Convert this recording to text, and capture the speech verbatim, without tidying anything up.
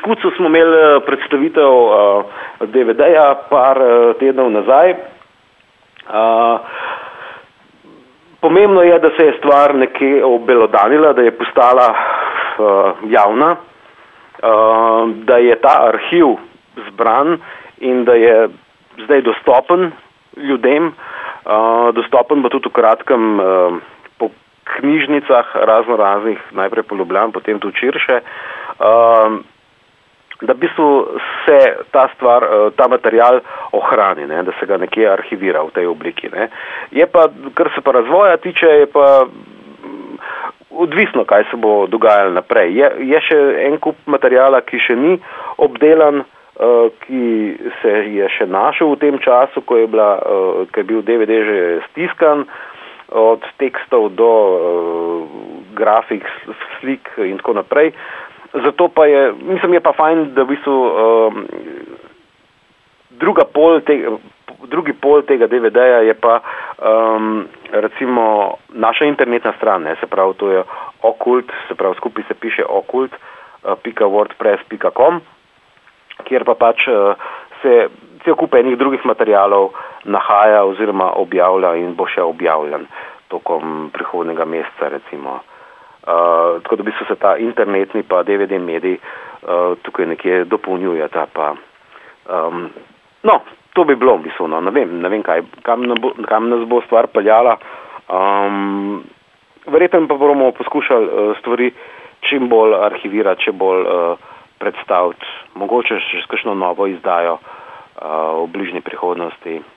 Škucu smo imeli predstavitev uh, D V D-ja par uh, tednov nazaj. Uh, pomembno je, da se je stvar nekje obelodanila, da je postala uh, javna, uh, da je ta arhiv zbran in da je zdaj dostopen ljudem. Uh, dostopen bo tudi v kratkem uh, po knjižnicah razno raznih, najprej po Ljubljani, potem tudi širše. Uh, da v bistvu se ta stvar, ta material ohrani, ne, da se ga nekje arhivira v tej obliki. Ne. Je pa, kar se pa razvoja tiče, je pa odvisno, kaj se bo dogajalo naprej. Je, je še en kup materijala, ki še ni obdelan, uh, ki se je še našel v tem času, ko je, bila, uh, ko je bil D V D že stiskan, od tekstov do uh, grafik, slik in tako naprej. Zato pa je, mislim, je pa fajn, da v bistvu um, druga pol tega, drugi pol tega D V D-ja je pa um, recimo naša internetna stran, ne, se pravi, to je okult, se pravi, skupaj se piše okult pika wordpress pika com, kjer pa pač uh, se cel kup enih drugih materialov nahaja oziroma objavlja in bo še objavljen tokom prihodnega meseca, recimo. Uh, tako da v bistvu se ta internetni pa D V D medij uh, tukaj nekje dopolnjujeta pa. Um, no, to bi bilo v bistvu, no, ne vem, ne vem kaj, kam, bo, kam nas bo stvar peljala. Um, verjetno pa bomo poskušali uh, stvari čim bolj arhivirati, čim bolj uh, predstaviti, mogoče še s kakšno novo izdajo uh, v bližnji prihodnosti.